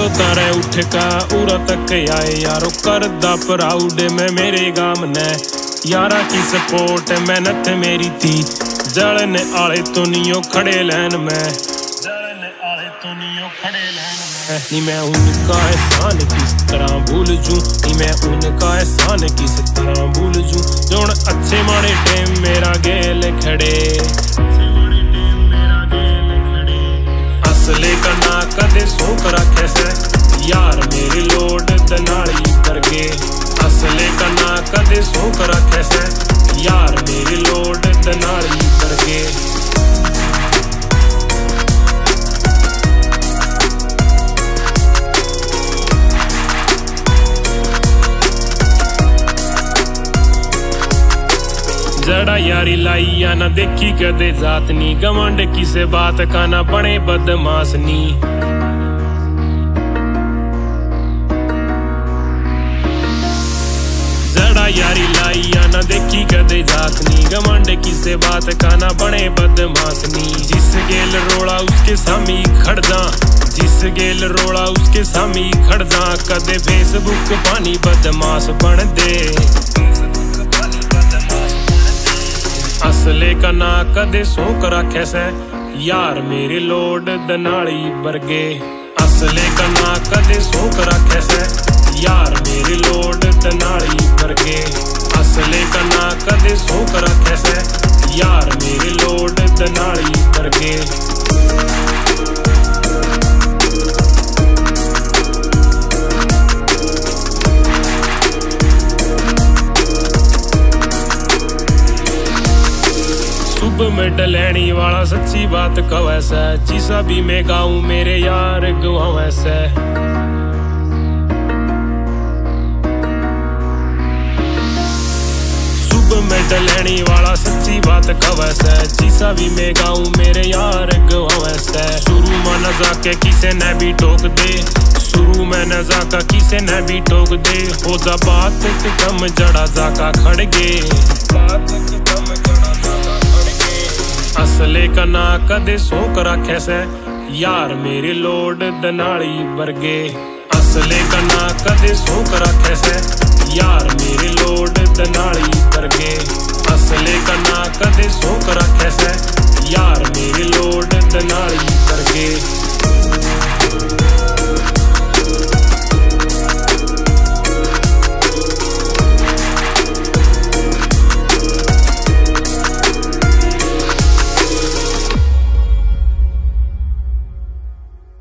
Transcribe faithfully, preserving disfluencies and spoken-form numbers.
चलो तारे उठ का उरा तक आए यारो करदा प्राउड मैं मेरे गाम ने यारा की सपोर्ट मेहनत मेरी थी जलने आले तो नियो खड़े लैन में जलने आले तो नियो खड़े लैन में नी मैं उनका एहसान किस तरह भूल जूं नी मैं उनका एहसान किस तरह भूल जूं जोन अच्छे माड़े टाइम मेरा गेल खड़े असले का ना कदे सूख रखे से यार मेरी लोड दनाली करके असले का ना कदे सूख रखे से यार मेरी लोड दनाली करके जड़ा यारी लाइया ना देखी कदे जात नी गमंड किसे बात का ना बने बदमाश नी जड़ा यारी लाइया ना देखी कदे जात नी गमंड किसे बात का ना बने बदमाश नी जिस गेल रोड़ा उसके सामी खड़ जा जिस गेल रोड़ा उसके सामी खड़ जा कदे फेसबुक पानी बदमाश बन दे असले का ना कदे सूख रखे से यार मेरी लोड दनाली बरगे असले का ना कदे सूख रखे से यार मेरी लोड दनाली बरगे असले का ना कदे सूख रखे से यार मेरी लोड दनाली बरगे में डलैनी वाला सच्ची बात कवे से जिसा भी मैं गाऊं मेरे यार गवावे से सुबह में डलैनी वाला सच्ची बात कवे से जिसा भी मैं गाऊं मेरे यार गवावे से शुरू में न जाके किसे न भी टोक दे शुरू में न जाका किसे न भी टोक दे हो जा बात कम जड़ा जाका खड़ गे बात कम जड़ा असले का ना कदे सूख रखे से यार मेरी लोड दनाली बरगे असले का ना कदे सूख